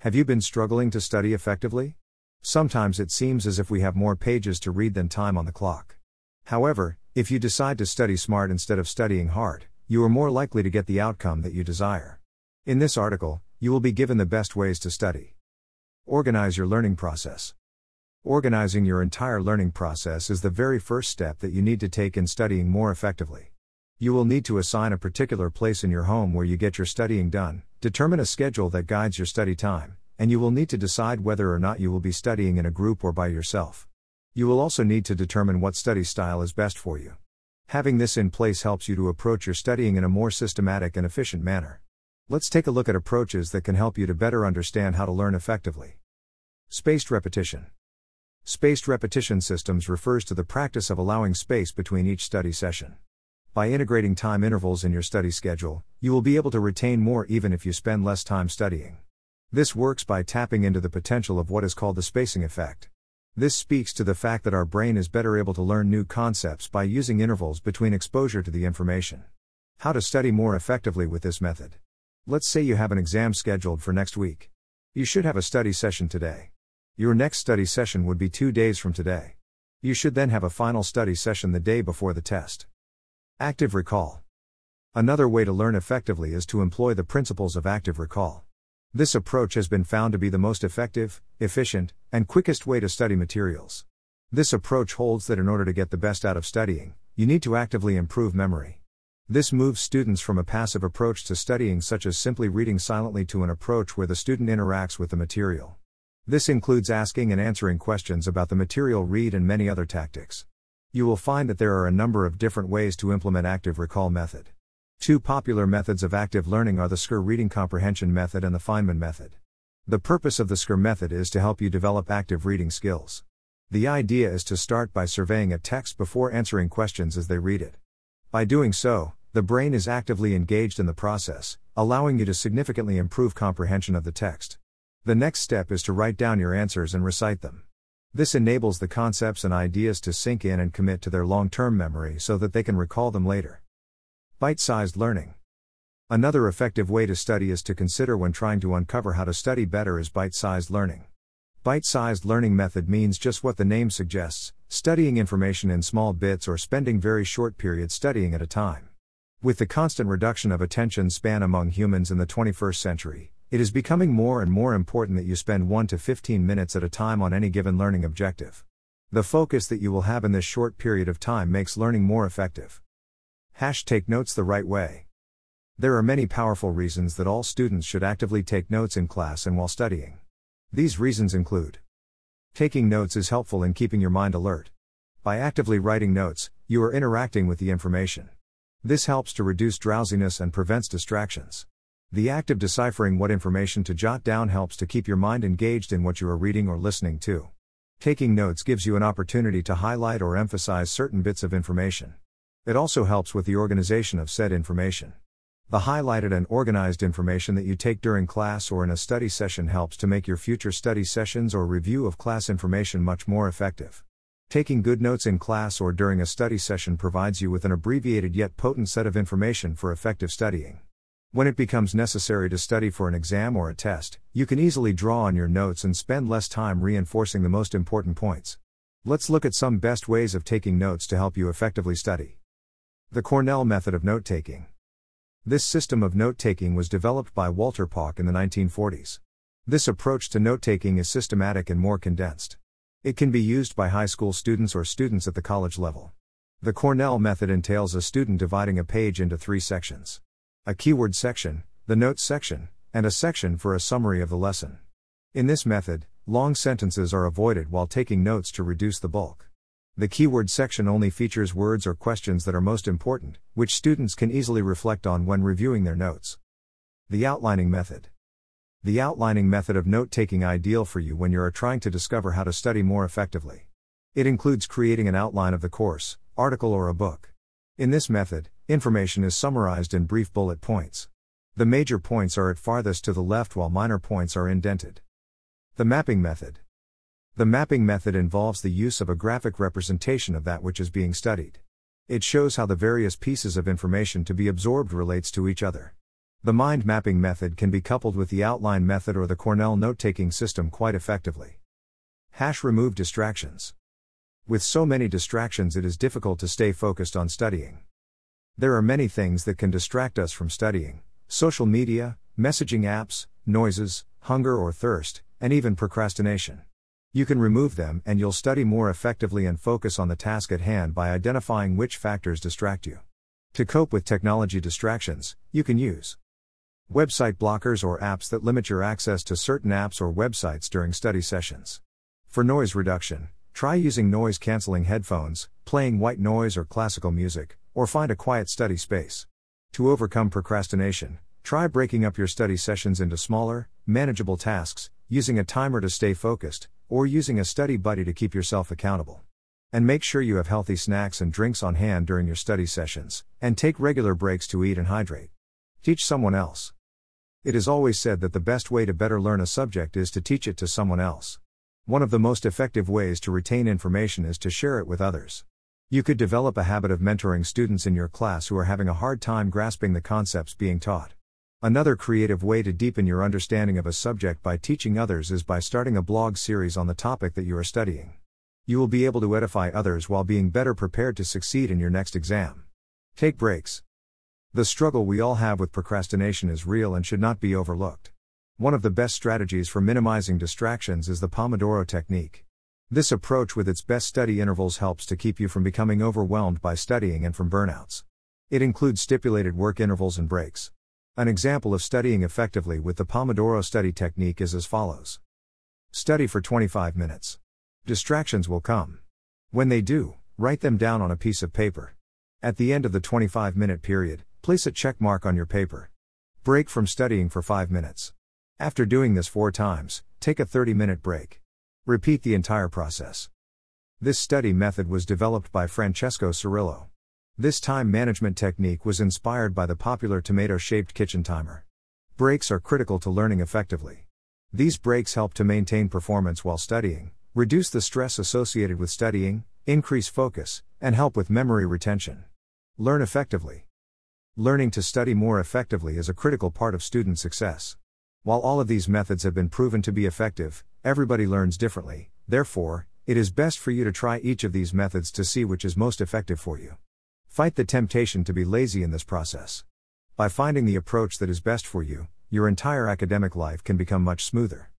Have you been struggling to study effectively? Sometimes it seems as if we have more pages to read than time on the clock. However, if you decide to study smart instead of studying hard, you are more likely to get the outcome that you desire. In this article, you will be given the best ways to study. Organize your learning process. Organizing your entire learning process is the very first step that you need to take in studying more effectively. You will need to assign a particular place in your home where you get your studying done, determine a schedule that guides your study time, and you will need to decide whether or not you will be studying in a group or by yourself. You will also need to determine what study style is best for you. Having this in place helps you to approach your studying in a more systematic and efficient manner. Let's take a look at approaches that can help you to better understand how to learn effectively. Spaced repetition. Spaced repetition systems refers to the practice of allowing space between each study session. By integrating time intervals in your study schedule, you will be able to retain more even if you spend less time studying. This works by tapping into the potential of what is called the spacing effect. This speaks to the fact that our brain is better able to learn new concepts by using intervals between exposure to the information. How to study more effectively with this method. Let's say you have an exam scheduled for next week. You should have a study session today. Your next study session would be 2 days from today. You should then have a final study session the day before the test. Active recall. Another way to learn effectively is to employ the principles of active recall. This approach has been found to be the most effective, efficient, and quickest way to study materials. This approach holds that in order to get the best out of studying, you need to actively improve memory. This moves students from a passive approach to studying, such as simply reading silently, to an approach where the student interacts with the material. This includes asking and answering questions about the material read and many other tactics. You will find that there are a number of different ways to implement active recall method. Two popular methods of active learning are the SCR reading comprehension method and the Feynman method. The purpose of the SCR method is to help you develop active reading skills. The idea is to start by surveying a text before answering questions as they read it. By doing so, the brain is actively engaged in the process, allowing you to significantly improve comprehension of the text. The next step is to write down your answers and recite them. This enables the concepts and ideas to sink in and commit to their long-term memory so that they can recall them later. Bite-sized learning. Another effective way to study is to consider when trying to uncover how to study better is bite-sized learning. Bite-sized learning method means just what the name suggests, studying information in small bits or spending very short periods studying at a time. With the constant reduction of attention span among humans in the 21st century, it is becoming more and more important that you spend 1 to 15 minutes at a time on any given learning objective. The focus that you will have in this short period of time makes learning more effective. Take notes the right way. There are many powerful reasons that all students should actively take notes in class and while studying. These reasons include: taking notes is helpful in keeping your mind alert. By actively writing notes, you are interacting with the information. This helps to reduce drowsiness and prevents distractions. The act of deciphering what information to jot down helps to keep your mind engaged in what you are reading or listening to. Taking notes gives you an opportunity to highlight or emphasize certain bits of information. It also helps with the organization of said information. The highlighted and organized information that you take during class or in a study session helps to make your future study sessions or review of class information much more effective. Taking good notes in class or during a study session provides you with an abbreviated yet potent set of information for effective studying. When it becomes necessary to study for an exam or a test, you can easily draw on your notes and spend less time reinforcing the most important points. Let's look at some best ways of taking notes to help you effectively study. The Cornell method of note-taking. This system of note-taking was developed by Walter Pauck in the 1940s. This approach to note-taking is systematic and more condensed. It can be used by high school students or students at the college level. The Cornell method entails a student dividing a page into 3 sections. A keyword section, the notes section, and a section for a summary of the lesson. In this method, long sentences are avoided while taking notes to reduce the bulk. The keyword section only features words or questions that are most important, which students can easily reflect on when reviewing their notes. The outlining method. The outlining method of note-taking ideal for you when you are trying to discover how to study more effectively. It includes creating an outline of the course, article or a book. In this method, information is summarized in brief bullet points. The major points are at farthest to the left while minor points are indented. The mapping method. The mapping method involves the use of a graphic representation of that which is being studied. It shows how the various pieces of information to be absorbed relates to each other. The mind mapping method can be coupled with the outline method or the Cornell note-taking system quite effectively. Remove distractions. With so many distractions, it is difficult to stay focused on studying. There are many things that can distract us from studying: social media, messaging apps, noises, hunger or thirst, and even procrastination. You can remove them and you'll study more effectively and focus on the task at hand by identifying which factors distract you. To cope with technology distractions, you can use website blockers or apps that limit your access to certain apps or websites during study sessions. For noise reduction, try using noise-canceling headphones, playing white noise or classical music, or find a quiet study space. To overcome procrastination, try breaking up your study sessions into smaller, manageable tasks, using a timer to stay focused, or using a study buddy to keep yourself accountable. And make sure you have healthy snacks and drinks on hand during your study sessions, and take regular breaks to eat and hydrate. Teach someone else. It is always said that the best way to better learn a subject is to teach it to someone else. One of the most effective ways to retain information is to share it with others. You could develop a habit of mentoring students in your class who are having a hard time grasping the concepts being taught. Another creative way to deepen your understanding of a subject by teaching others is by starting a blog series on the topic that you are studying. You will be able to edify others while being better prepared to succeed in your next exam. Take breaks. The struggle we all have with procrastination is real and should not be overlooked. One of the best strategies for minimizing distractions is the Pomodoro technique. This approach with its best study intervals helps to keep you from becoming overwhelmed by studying and from burnouts. It includes stipulated work intervals and breaks. An example of studying effectively with the Pomodoro study technique is as follows. Study for 25 minutes. Distractions will come. When they do, write them down on a piece of paper. At the end of the 25-minute period, place a check mark on your paper. Break from studying for 5 minutes. After doing this 4 times, take a 30-minute break. Repeat the entire process. This study method was developed by Francesco Cirillo. This time management technique was inspired by the popular tomato-shaped kitchen timer. Breaks are critical to learning effectively. These breaks help to maintain performance while studying, reduce the stress associated with studying, increase focus, and help with memory retention. Learn effectively. Learning to study more effectively is a critical part of student success. While all of these methods have been proven to be effective, everybody learns differently. Therefore, it is best for you to try each of these methods to see which is most effective for you. Fight the temptation to be lazy in this process. By finding the approach that is best for you, your entire academic life can become much smoother.